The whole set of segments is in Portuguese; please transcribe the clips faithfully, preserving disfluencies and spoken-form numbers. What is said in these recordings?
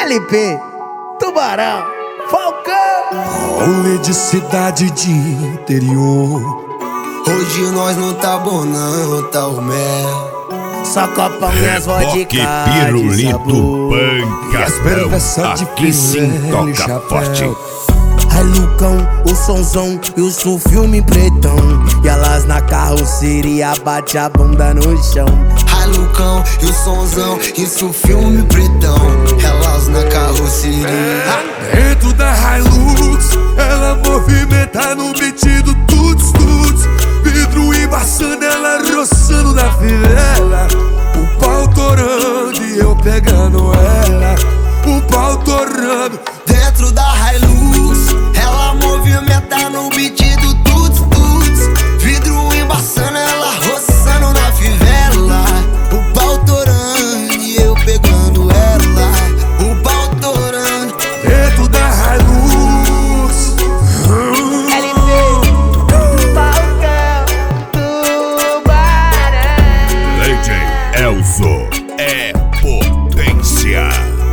L P, Tubarão, Falcão. Rolê de cidade de interior. Hoje nós não tá bom não, tá o mel. Só copão e as vodka pirulito, Pancadão, aqui sim toca forte. Ai Lucão, o sonzão e o seu filme pretão. E elas na carroceria bate a bunda no chão. Ai Lucão e o sonzão, isso filme pretão. Elas na carroceria. Dentro da Hilux, ela movimenta no beat do tuts tuts. Vidro embaçando, ela roçando na fivela. O pau torando e eu pegando ela. O pau torando. Dentro da Hilux, ela movimenta no beat do tuts tuts. Vidro embaçando, ela roçando na fivela. O pau torando e eu pegando ela. O pau torando. Dentro da Hilux. L P, Falcão, Tubarão. D J Elzo é potência.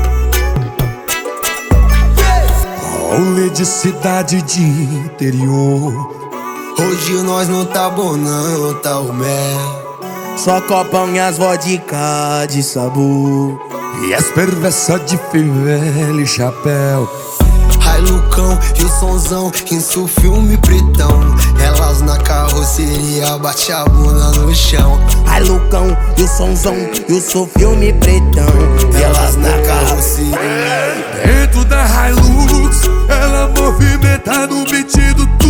Rolê de cidade de interior. Hoje nós não tá bom não, tá o mel. Só copão e as vodka de sabor. E as perversas de fivela e chapéu. Ai Lucão e o sonzão, isso filme pretão. Elas na carroceria bate a bunda no chão. Ai Lucão e o sonzão e o seu filme pretão. E elas na carroceria. Dentro da Hilux, ela movimenta no beat do